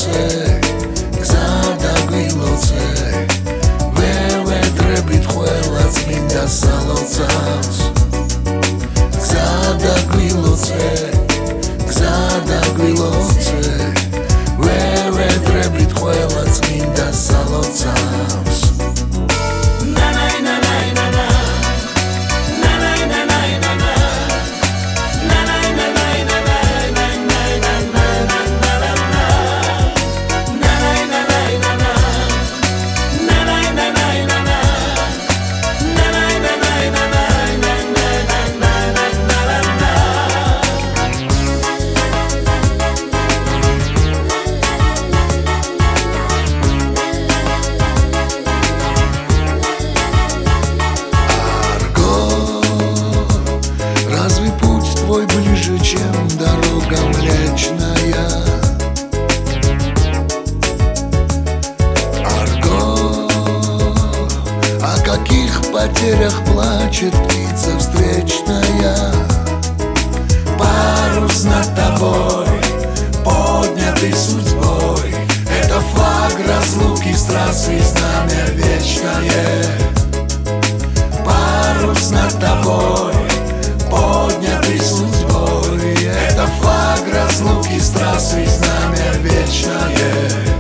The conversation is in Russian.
გზადაგვილოცე, გზადაგვილოცე, ვევედრებით ყველა წმინდა სალოცავს. გზადაგვილოცე, გზადაგვილოცე, ვევედრებით ყველა წმინდა სალოცავს. Твой ближе, чем дорога Млечная. Арго, о каких потерях плачет птица встречная. Парус над тобой, поднятый судьбой, это флаг разлуки с трассы, знамя вечное. Парус над тобой, поднятый судьбой, это флаг разлуки с трассы, знамя вечное.